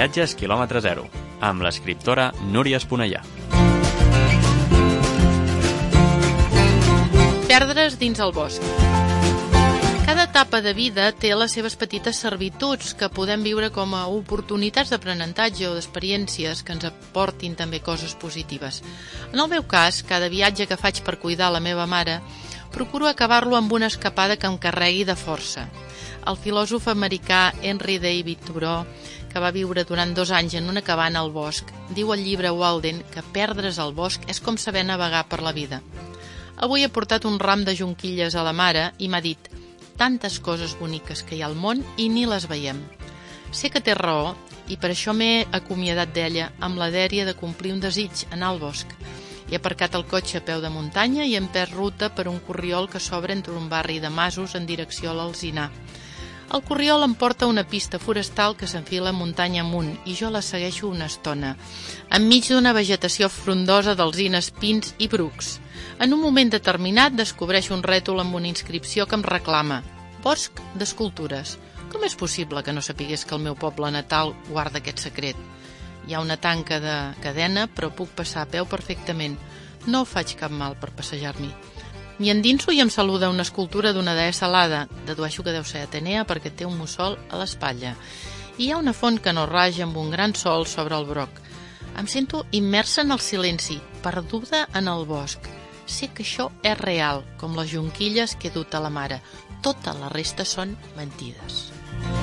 Viatges quilòmetre zero, amb l'escriptora Núria Esponellà. Perdre's dins el bosc. Cada etapa de vida té les seves petites servituds que podem viure com a oportunitats d'aprenentatge o d'experiències que ens aportin també coses positives. En el meu cas, cada viatge que faig per cuidar la meva mare, procuro acabar-lo amb una escapada que em carregui de força. El filòsof americà Henry David Thoreau, que va viure durant 2 anys en una cabana al bosc, diu al llibre Walden que perdre's al bosc és com saber navegar per la vida. Avui he portat un ram de jonquilles a la mare i m'ha dit tantes coses boniques que hi ha al món i ni les veiem. Sé que té raó i per això m'he acomiadat d'ella amb la dèria de complir un desig, anar al bosc. He aparcat el cotxe a peu de muntanya i hem pres ruta per un corriol que s'obre entre un barri de masos en direcció a l'Alzinar. El corriol em porta a una pista forestal que s'enfila muntanya amunt i jo la segueixo una estona, enmig d'una vegetació frondosa d'alzines, pins i brucs. En un moment determinat descobreixo un rètol amb una inscripció que em reclama Bosc d'Escultures. Com és possible que no sapigués que el meu poble natal guarda aquest secret? Hi ha una tanca de cadena, però puc passar a peu perfectament. No faig cap mal per passejar-m'hi. M'hi endinso i em saluda una escultura d'una deessa alada. Dedueixo que deu ser Atenea perquè té un mussol a l'espatlla. I hi ha una font que no raja amb un gran sol sobre el broc. Em sento immersa en el silenci, perduda en el bosc. Sé que això és real, com les jonquilles que he dut a la mare. Tota la resta són mentides.